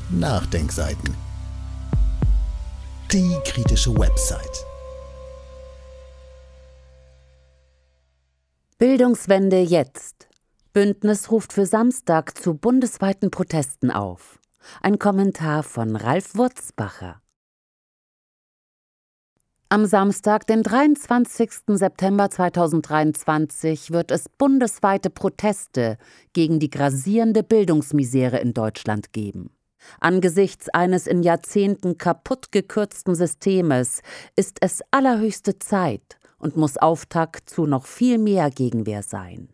Nachdenkseiten. Die kritische Website. Bildungswende jetzt. Bündnis ruft für Samstag zu bundesweiten Protesten auf. Ein Kommentar von Ralf Wurzbacher. Am Samstag, den 23. September 2023, wird es bundesweite Proteste gegen die grassierende Bildungsmisere in Deutschland geben. Angesichts eines in Jahrzehnten kaputt gekürzten Systems ist es allerhöchste Zeit und muss Auftakt zu noch viel mehr Gegenwehr sein.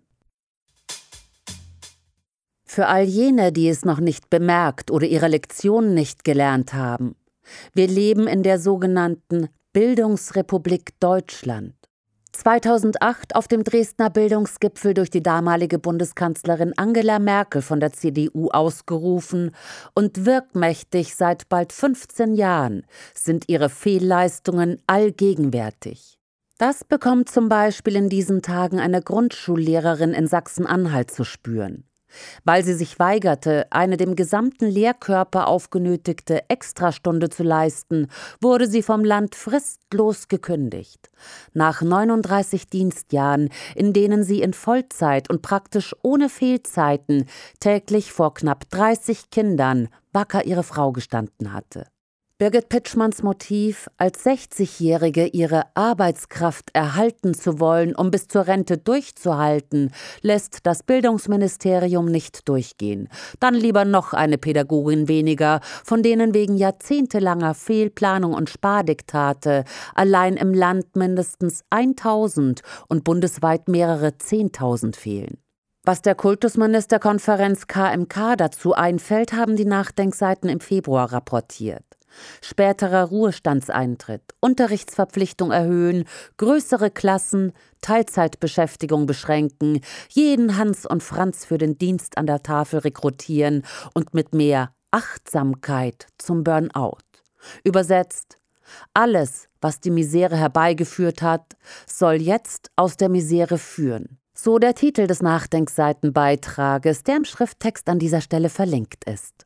Für all jene, die es noch nicht bemerkt oder ihre Lektionen nicht gelernt haben: Wir leben in der sogenannten Bildungsrepublik Deutschland. 2008 auf dem Dresdner Bildungsgipfel durch die damalige Bundeskanzlerin Angela Merkel von der CDU ausgerufen und wirkmächtig seit bald 15 Jahren sind ihre Fehlleistungen allgegenwärtig. Das bekommt zum Beispiel in diesen Tagen eine Grundschullehrerin in Sachsen-Anhalt zu spüren. Weil sie sich weigerte, eine dem gesamten Lehrkörper aufgenötigte Extrastunde zu leisten, wurde sie vom Land fristlos gekündigt. Nach 39 Dienstjahren, in denen sie in Vollzeit und praktisch ohne Fehlzeiten täglich vor knapp 30 Kindern wacker ihre Frau gestanden hatte. Birgit Pitschmanns Motiv, als 60-Jährige ihre Arbeitskraft erhalten zu wollen, um bis zur Rente durchzuhalten, lässt das Bildungsministerium nicht durchgehen. Dann lieber noch eine Pädagogin weniger, von denen wegen jahrzehntelanger Fehlplanung und Spardiktate allein im Land mindestens 1.000 und bundesweit mehrere 10.000 fehlen. Was der Kultusministerkonferenz KMK dazu einfällt, haben die Nachdenkseiten im Februar rapportiert. Späterer Ruhestandseintritt, Unterrichtsverpflichtung erhöhen, größere Klassen, Teilzeitbeschäftigung beschränken, jeden Hans und Franz für den Dienst an der Tafel rekrutieren und mit mehr Achtsamkeit zum Burnout. Übersetzt: Alles, was die Misere herbeigeführt hat, soll jetzt aus der Misere führen. So der Titel des Nachdenkseitenbeitrages, der im Schrifttext an dieser Stelle verlinkt ist.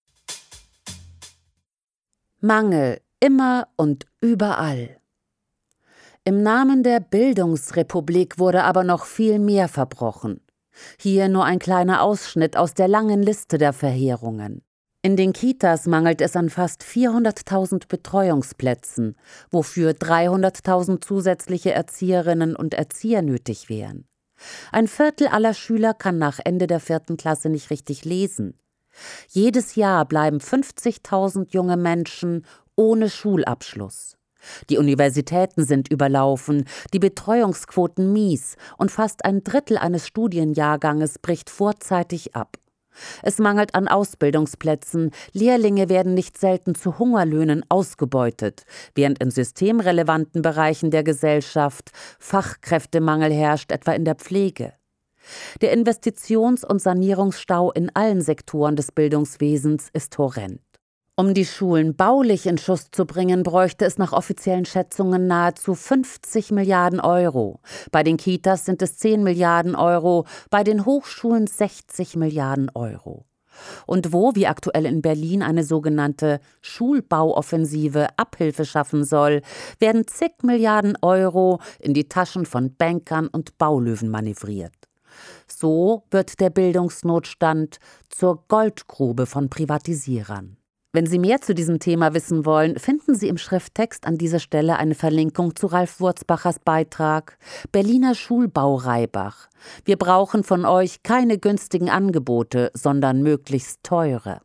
Mangel immer und überall. Im Namen der Bildungsrepublik wurde aber noch viel mehr verbrochen. Hier nur ein kleiner Ausschnitt aus der langen Liste der Verheerungen. In den Kitas mangelt es an fast 400.000 Betreuungsplätzen, wofür 300.000 zusätzliche Erzieherinnen und Erzieher nötig wären. Ein Viertel aller Schüler kann nach Ende der 4. Klasse nicht richtig lesen. Jedes Jahr bleiben 50.000 junge Menschen ohne Schulabschluss. Die Universitäten sind überlaufen, die Betreuungsquoten mies und fast ein Drittel eines Studienjahrganges bricht vorzeitig ab. Es mangelt an Ausbildungsplätzen, Lehrlinge werden nicht selten zu Hungerlöhnen ausgebeutet, während in systemrelevanten Bereichen der Gesellschaft Fachkräftemangel herrscht, etwa in der Pflege. Der Investitions- und Sanierungsstau in allen Sektoren des Bildungswesens ist horrend. Um die Schulen baulich in Schuss zu bringen, bräuchte es nach offiziellen Schätzungen nahezu 50 Milliarden Euro. Bei den Kitas sind es 10 Milliarden Euro, bei den Hochschulen 60 Milliarden Euro. Und wo, wie aktuell in Berlin, eine sogenannte Schulbauoffensive Abhilfe schaffen soll, werden zig Milliarden Euro in die Taschen von Bankern und Baulöwen manövriert. So wird der Bildungsnotstand zur Goldgrube von Privatisierern. Wenn Sie mehr zu diesem Thema wissen wollen, finden Sie im Schrifttext an dieser Stelle eine Verlinkung zu Ralf Wurzbachers Beitrag Berliner Schulbau Reibach. Wir brauchen von euch keine günstigen Angebote, sondern möglichst teure.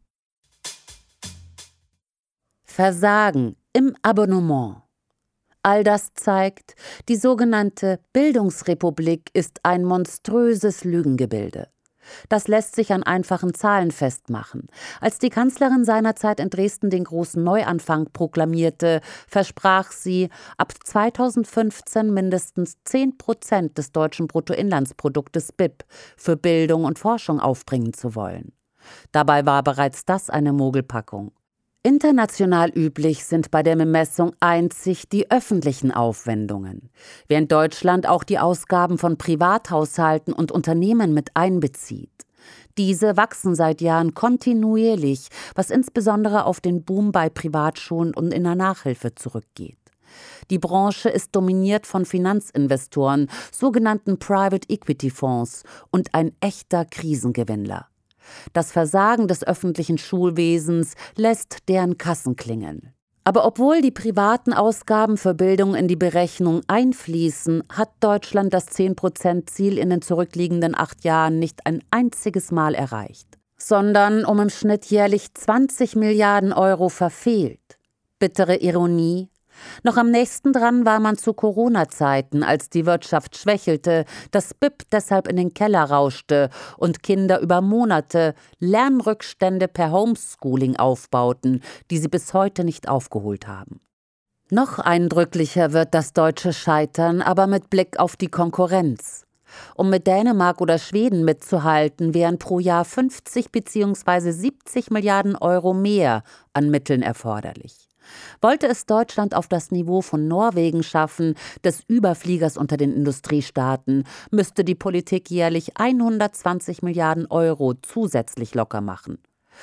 Versagen im Abonnement. All das zeigt, die sogenannte Bildungsrepublik ist ein monströses Lügengebilde. Das lässt sich an einfachen Zahlen festmachen. Als die Kanzlerin seinerzeit in Dresden den großen Neuanfang proklamierte, versprach sie, ab 2015 mindestens 10% des deutschen Bruttoinlandsproduktes BIP für Bildung und Forschung aufbringen zu wollen. Dabei war bereits das eine Mogelpackung. International üblich sind bei der Bemessung einzig die öffentlichen Aufwendungen, während Deutschland auch die Ausgaben von Privathaushalten und Unternehmen mit einbezieht. Diese wachsen seit Jahren kontinuierlich, was insbesondere auf den Boom bei Privatschulen und in der Nachhilfe zurückgeht. Die Branche ist dominiert von Finanzinvestoren, sogenannten Private Equity Fonds und ein echter Krisengewinnler. Das Versagen des öffentlichen Schulwesens lässt deren Kassen klingeln. Aber obwohl die privaten Ausgaben für Bildung in die Berechnung einfließen, hat Deutschland das 10%-Ziel in den zurückliegenden 8 Jahren nicht ein einziges Mal erreicht, sondern im Schnitt jährlich 20 Milliarden Euro verfehlt. Bittere Ironie. Noch am nächsten dran war man zu Corona-Zeiten, als die Wirtschaft schwächelte, das BIP deshalb in den Keller rauschte und Kinder über Monate Lernrückstände per Homeschooling aufbauten, die sie bis heute nicht aufgeholt haben. Noch eindrücklicher wird das deutsche Scheitern aber mit Blick auf die Konkurrenz. Um mit Dänemark oder Schweden mitzuhalten, wären pro Jahr 50 bzw. 70 Milliarden Euro mehr an Mitteln erforderlich. Wollte es Deutschland auf das Niveau von Norwegen schaffen, des Überfliegers unter den Industriestaaten, müsste die Politik jährlich 120 Milliarden Euro zusätzlich locker machen.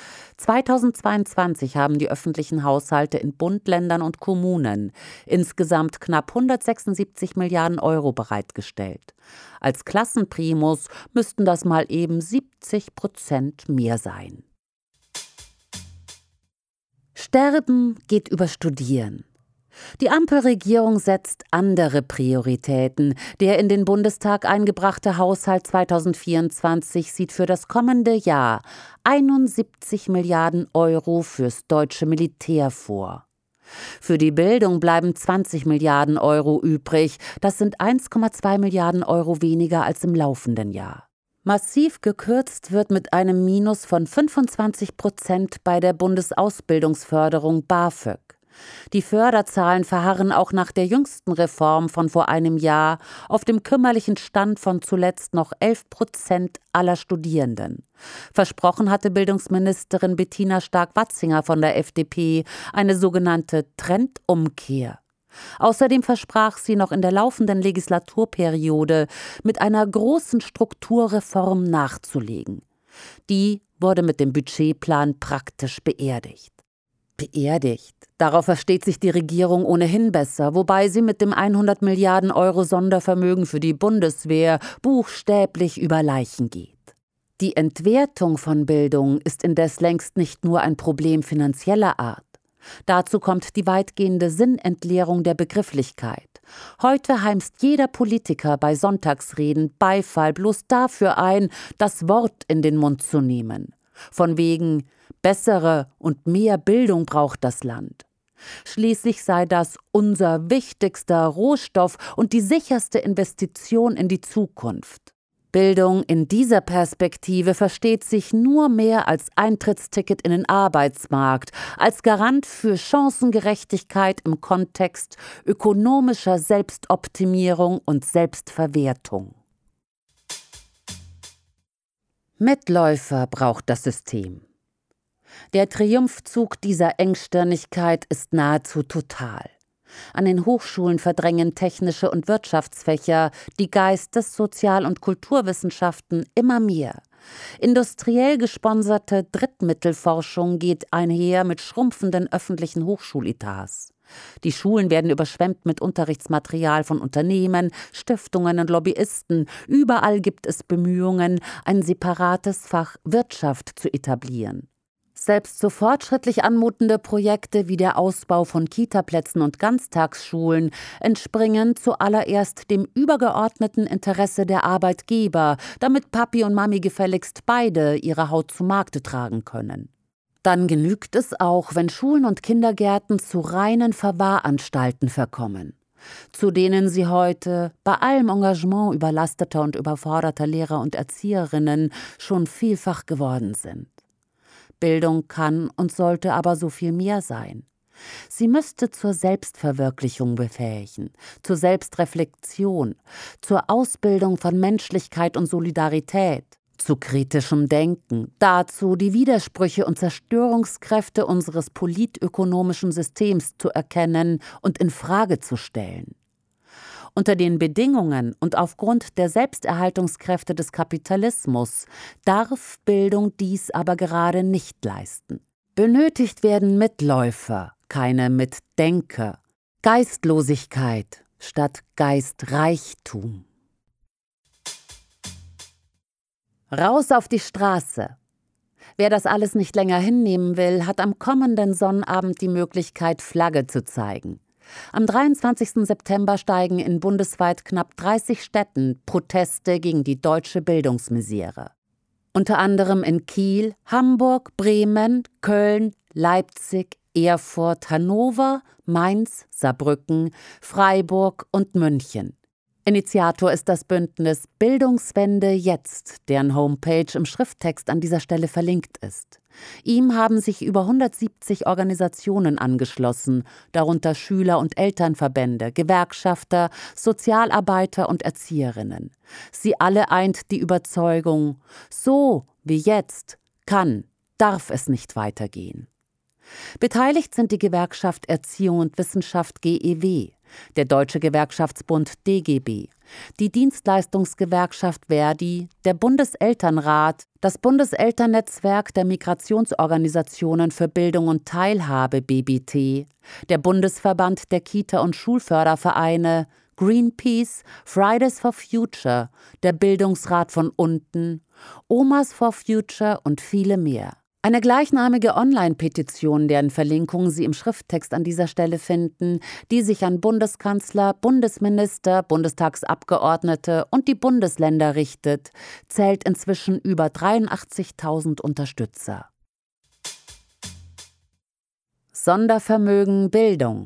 2022 haben die öffentlichen Haushalte in Bund, Ländern und Kommunen insgesamt knapp 176 Milliarden Euro bereitgestellt. Als Klassenprimus müssten das mal eben 70% mehr sein. Sterben geht über Studieren. Die Ampelregierung setzt andere Prioritäten. Der in den Bundestag eingebrachte Haushalt 2024 sieht für das kommende Jahr 71 Milliarden Euro fürs deutsche Militär vor. Für die Bildung bleiben 20 Milliarden Euro übrig. Das sind 1,2 Milliarden Euro weniger als im laufenden Jahr. Massiv gekürzt wird mit einem Minus von 25% bei der Bundesausbildungsförderung BAföG. Die Förderzahlen verharren auch nach der jüngsten Reform von vor einem Jahr auf dem kümmerlichen Stand von zuletzt noch 11% aller Studierenden. Versprochen hatte Bildungsministerin Bettina Stark-Watzinger von der FDP eine sogenannte Trendumkehr. Außerdem versprach sie noch in der laufenden Legislaturperiode mit einer großen Strukturreform nachzulegen. Die wurde mit dem Budgetplan praktisch beerdigt. Darauf versteht sich die Regierung ohnehin besser, wobei sie mit dem 100 Milliarden Euro Sondervermögen für die Bundeswehr buchstäblich über Leichen geht. Die Entwertung von Bildung ist indes längst nicht nur ein Problem finanzieller Art. Dazu kommt die weitgehende Sinnentleerung der Begrifflichkeit. Heute heimst jeder Politiker bei Sonntagsreden Beifall bloß dafür ein, das Wort in den Mund zu nehmen. Von wegen bessere und mehr Bildung braucht das Land. Schließlich sei das unser wichtigster Rohstoff und die sicherste Investition in die Zukunft. Bildung in dieser Perspektive versteht sich nur mehr als Eintrittsticket in den Arbeitsmarkt, als Garant für Chancengerechtigkeit im Kontext ökonomischer Selbstoptimierung und Selbstverwertung. Mitläufer braucht das System. Der Triumphzug dieser Engstirnigkeit ist nahezu total. An den Hochschulen verdrängen technische und Wirtschaftsfächer die Geistes-, Sozial- und Kulturwissenschaften immer mehr. Industriell gesponserte Drittmittelforschung geht einher mit schrumpfenden öffentlichen Hochschuletats. Die Schulen werden überschwemmt mit Unterrichtsmaterial von Unternehmen, Stiftungen und Lobbyisten. Überall gibt es Bemühungen, ein separates Fach Wirtschaft zu etablieren. Selbst so fortschrittlich anmutende Projekte wie der Ausbau von Kitaplätzen und Ganztagsschulen entspringen zuallererst dem übergeordneten Interesse der Arbeitgeber, damit Papi und Mami gefälligst beide ihre Haut zu Markte tragen können. Dann genügt es auch, wenn Schulen und Kindergärten zu reinen Verwahranstalten verkommen, zu denen sie heute bei allem Engagement überlasteter und überforderter Lehrer und Erzieherinnen schon vielfach geworden sind. Bildung kann und sollte aber so viel mehr sein. Sie müsste zur Selbstverwirklichung befähigen, zur Selbstreflexion, zur Ausbildung von Menschlichkeit und Solidarität, zu kritischem Denken, dazu die Widersprüche und Zerstörungskräfte unseres politökonomischen Systems zu erkennen und in Frage zu stellen. Unter den Bedingungen und aufgrund der Selbsterhaltungskräfte des Kapitalismus darf Bildung dies aber gerade nicht leisten. Benötigt werden Mitläufer, keine Mitdenker. Geistlosigkeit statt Geistreichtum. Raus auf die Straße! Wer das alles nicht länger hinnehmen will, hat am kommenden Sonnabend die Möglichkeit, Flagge zu zeigen. Am 23. September steigen in bundesweit knapp 30 Städten Proteste gegen die deutsche Bildungsmisere. Unter anderem in Kiel, Hamburg, Bremen, Köln, Leipzig, Erfurt, Hannover, Mainz, Saarbrücken, Freiburg und München. Initiator ist das Bündnis Bildungswende jetzt, deren Homepage im Schrifttext an dieser Stelle verlinkt ist. Ihm haben sich über 170 Organisationen angeschlossen, darunter Schüler- und Elternverbände, Gewerkschafter, Sozialarbeiter und Erzieherinnen. Sie alle eint die Überzeugung, so wie jetzt darf es nicht weitergehen. Beteiligt sind die Gewerkschaft Erziehung und Wissenschaft GEW, der Deutsche Gewerkschaftsbund DGB, die Dienstleistungsgewerkschaft Verdi, der Bundeselternrat, das Bundeselternnetzwerk der Migrationsorganisationen für Bildung und Teilhabe BBT, der Bundesverband der Kita- und Schulfördervereine, Greenpeace, Fridays for Future, der Bildungsrat von unten, Omas for Future und viele mehr. Eine gleichnamige Online-Petition, deren Verlinkung Sie im Schrifttext an dieser Stelle finden, die sich an Bundeskanzler, Bundesminister, Bundestagsabgeordnete und die Bundesländer richtet, zählt inzwischen über 83.000 Unterstützer. Sondervermögen Bildung.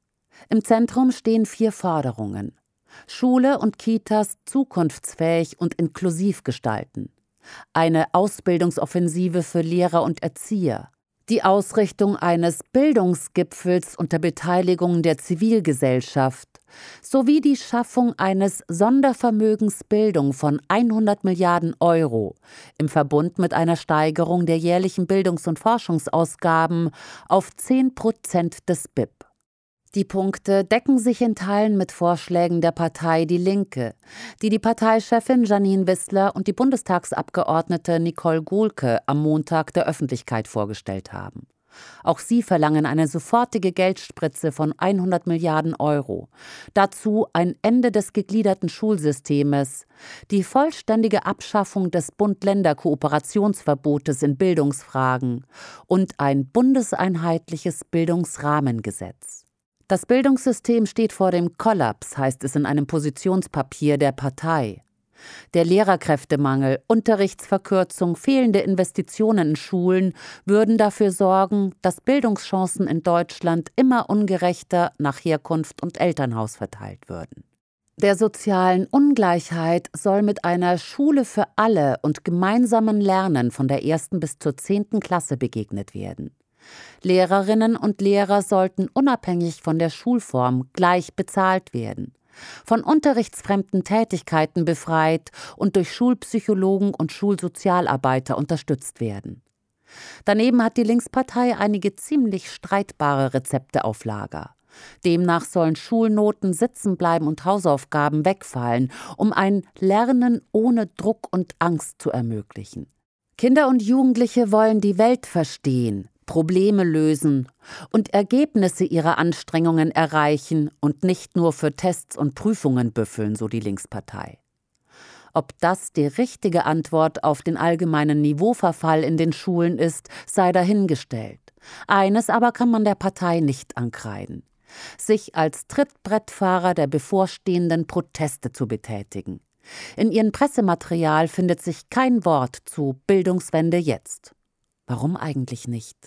Im Zentrum stehen 4 Forderungen. Schule und Kitas zukunftsfähig und inklusiv gestalten. Eine Ausbildungsoffensive für Lehrer und Erzieher, die Ausrichtung eines Bildungsgipfels unter Beteiligung der Zivilgesellschaft sowie die Schaffung eines Sondervermögens Bildung von 100 Milliarden Euro im Verbund mit einer Steigerung der jährlichen Bildungs- und Forschungsausgaben auf 10% des BIP. Die Punkte decken sich in Teilen mit Vorschlägen der Partei Die Linke, die die Parteichefin Janine Wissler und die Bundestagsabgeordnete Nicole Gohlke am Montag der Öffentlichkeit vorgestellt haben. Auch sie verlangen eine sofortige Geldspritze von 100 Milliarden Euro. Dazu ein Ende des gegliederten Schulsystems, die vollständige Abschaffung des Bund-Länder-Kooperationsverbotes in Bildungsfragen und ein bundeseinheitliches Bildungsrahmengesetz. Das Bildungssystem steht vor dem Kollaps, heißt es in einem Positionspapier der Partei. Der Lehrerkräftemangel, Unterrichtsverkürzung, fehlende Investitionen in Schulen würden dafür sorgen, dass Bildungschancen in Deutschland immer ungerechter nach Herkunft und Elternhaus verteilt würden. Der sozialen Ungleichheit soll mit einer Schule für alle und gemeinsamen Lernen von der 1. bis zur 10. Klasse begegnet werden. Lehrerinnen und Lehrer sollten unabhängig von der Schulform gleich bezahlt werden, von unterrichtsfremden Tätigkeiten befreit und durch Schulpsychologen und Schulsozialarbeiter unterstützt werden. Daneben hat die Linkspartei einige ziemlich streitbare Rezepte auf Lager. Demnach sollen Schulnoten sitzen bleiben und Hausaufgaben wegfallen, um ein Lernen ohne Druck und Angst zu ermöglichen. Kinder und Jugendliche wollen die Welt verstehen, Probleme lösen und Ergebnisse ihrer Anstrengungen erreichen und nicht nur für Tests und Prüfungen büffeln, so die Linkspartei. Ob das die richtige Antwort auf den allgemeinen Niveauverfall in den Schulen ist, sei dahingestellt. Eines aber kann man der Partei nicht ankreiden: sich als Trittbrettfahrer der bevorstehenden Proteste zu betätigen. In ihrem Pressematerial findet sich kein Wort zu Bildungswende jetzt. Warum eigentlich nicht?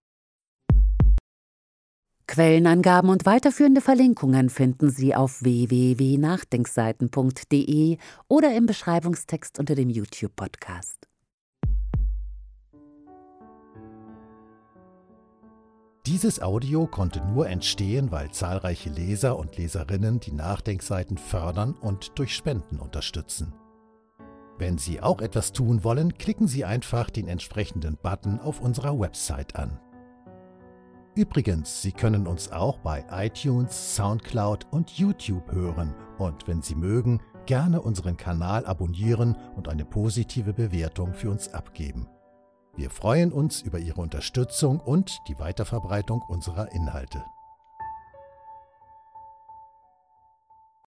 Quellenangaben und weiterführende Verlinkungen finden Sie auf www.nachdenkseiten.de oder im Beschreibungstext unter dem YouTube-Podcast. Dieses Audio konnte nur entstehen, weil zahlreiche Leser und Leserinnen die Nachdenkseiten fördern und durch Spenden unterstützen. Wenn Sie auch etwas tun wollen, klicken Sie einfach den entsprechenden Button auf unserer Website an. Übrigens, Sie können uns auch bei iTunes, Soundcloud und YouTube hören Und wenn Sie mögen, gerne unseren Kanal abonnieren und eine positive Bewertung für uns abgeben. Wir freuen uns über Ihre Unterstützung und die Weiterverbreitung unserer Inhalte.